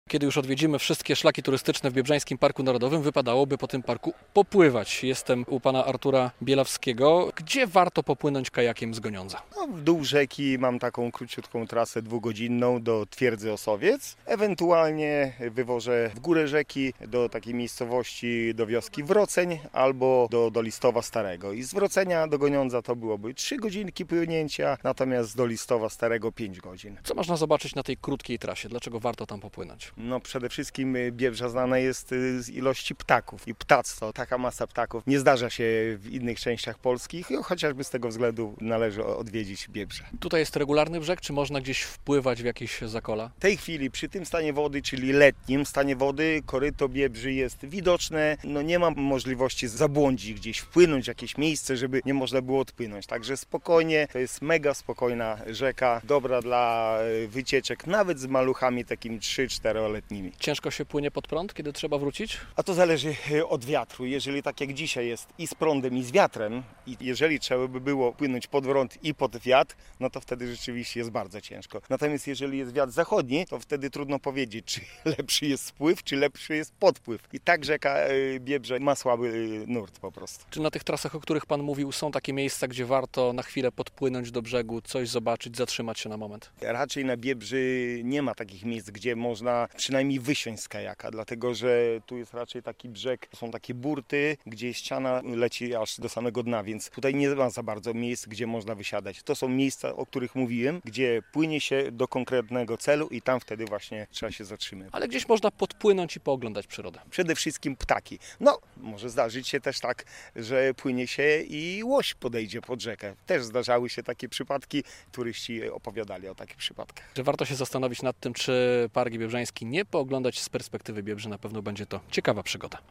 Kiedy już odwiedzimy wszystkie szlaki turystyczne w Biebrzańskim Parku Narodowym, wypadałoby po tym parku popływać. Jestem u pana Artura Bielawskiego. Gdzie warto popłynąć kajakiem z Goniądza? No, w dół rzeki mam taką króciutką trasę dwugodzinną do Twierdzy Osowiec. Ewentualnie wywożę w górę rzeki do takiej miejscowości, do wioski Wroceń albo do Listowa Starego. I z Wrocenia do Goniądza to byłoby 3 godzinki płynięcia, natomiast do Listowa Starego 5 godzin. Co można zobaczyć na tej krótkiej trasie? Dlaczego warto tam popłynąć? No przede wszystkim Biebrza znana jest z ilości ptaków i ptactwo. Taka masa ptaków nie zdarza się w innych częściach polskich i chociażby z tego względu należy odwiedzić Biebrze. Tutaj jest regularny brzeg, czy można gdzieś wpływać w jakieś zakola? W tej chwili przy tym stanie wody, czyli letnim stanie wody, koryto Biebrzy jest widoczne. No nie ma możliwości zabłądzić gdzieś, wpłynąć w jakieś miejsce, żeby nie można było odpłynąć. Także spokojnie, to jest mega spokojna rzeka, dobra dla wycieczek, nawet z maluchami takimi 3-4-letnimi. Ciężko się płynie pod prąd, kiedy trzeba wrócić? A to zależy od wiatru. Jeżeli tak jak dzisiaj jest i z prądem i z wiatrem i jeżeli trzeba by było płynąć pod prąd i pod wiatr, no to wtedy rzeczywiście jest bardzo ciężko. Natomiast jeżeli jest wiatr zachodni, to wtedy trudno powiedzieć, czy lepszy jest spływ, czy lepszy jest podpływ. I tak rzeka Biebrze ma słaby nurt po prostu. Czy na tych trasach, o których pan mówił, są takie miejsca, gdzie warto na chwilę podpłynąć do brzegu, coś zobaczyć, zatrzymać się na moment? Raczej na Biebrzy nie ma takich miejsc, gdzie można przynajmniej wysiąść z kajaka, dlatego że tu jest raczej taki brzeg, są takie burty, gdzie ściana leci aż do samego dna, więc tutaj nie ma za bardzo miejsc, gdzie można wysiadać. To są miejsca, o których mówiłem, gdzie płynie się do konkretnego celu i tam wtedy właśnie trzeba się zatrzymać. Ale gdzieś można podpłynąć i pooglądać przyrodę. Przede wszystkim ptaki. No, może zdarzyć się też tak, że płynie się i łoś podejdzie pod rzekę. Też zdarzały się takie przypadki, turyści opowiadali o takich przypadkach. Że warto się zastanowić nad tym, czy Park Biebrzański nie pooglądać z perspektywy Biebrzy. Na pewno będzie to ciekawa przygoda.